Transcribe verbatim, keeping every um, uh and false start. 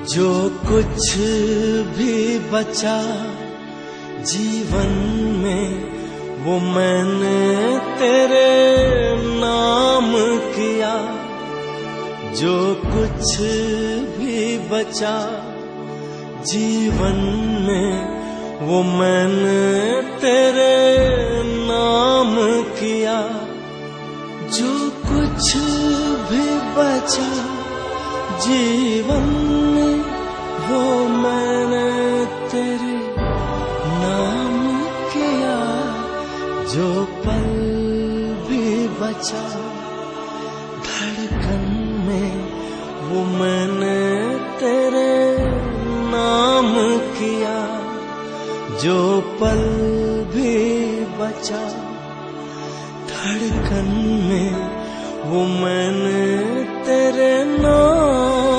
जो कुछ भी बचा जीवन में वो मैंने तेरे नाम किया। जो कुछ भी बचा जीवन में वो मैंने तेरे नाम किया। जो कुछ भी बचा जीवन में वो मैंने तेरे नाम किया। जो पल भी बचा धड़कन में वो मैंने तेरे नाम किया। जो पल भी बचा धड़कन में वो मैंने तेरे नाम